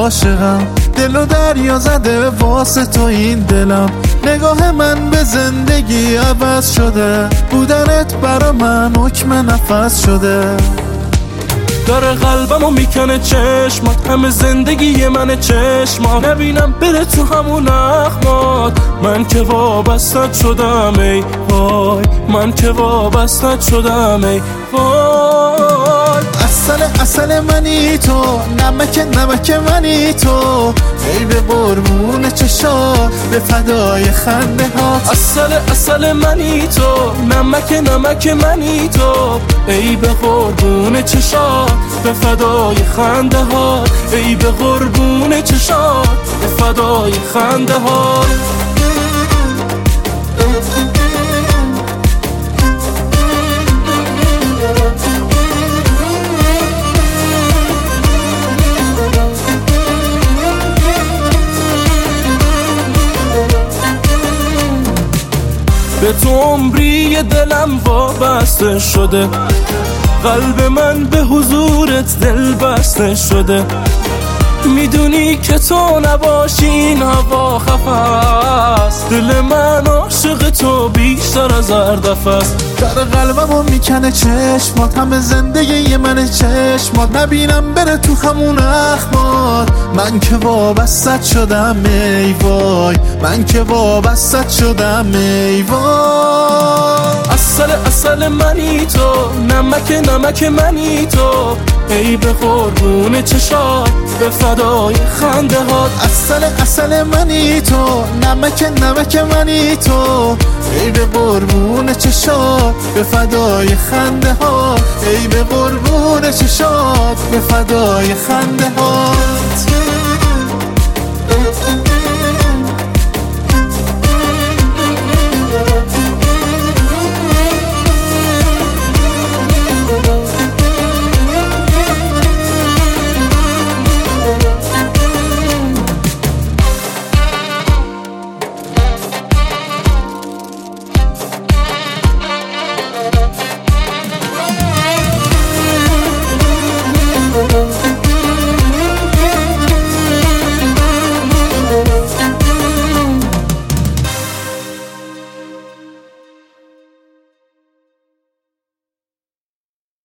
عاشقم، دل و دریا زده واسه تو این دلم. نگاه من به زندگی عوض شده، بودنت برا من حکم نفس شده. داره قلبمو میکنه چشمات، همه زندگی منه چشمات. نبینم بره تو همون اخمات، من که وابستت شدم ای وای، من که وابستت شدم ای وای. اصل منی تو، نمک منی تو، ای به قربون چشات به فدای خنده هات. اصل منی تو، نمک منی تو، ای به قربون چشات به فدای خنده هات، ای به قربون چشات به فدای خنده هات. به تو عمری دلم وابسته شده، قلب من به حضورت دل بسته شده. میدونی که تو نباشی این هوا خفست، دل من عاشق تو بیشتر از هر دفعه است. در قلبمو میکنه چشمات، همه زندگی منه چشمات. نبینم بره تو همون اخمات، من که وابستت شدم ای وای، من که وابستت شدم ای وای. اصل منی تو، نمک منی تو، ای به قربون چشات به فدای خنده هات. اصل منی تو، نمک منی تو، ای به قربون چشات به فدای خنده هات، ای به قربون چشات به فدای خنده هات.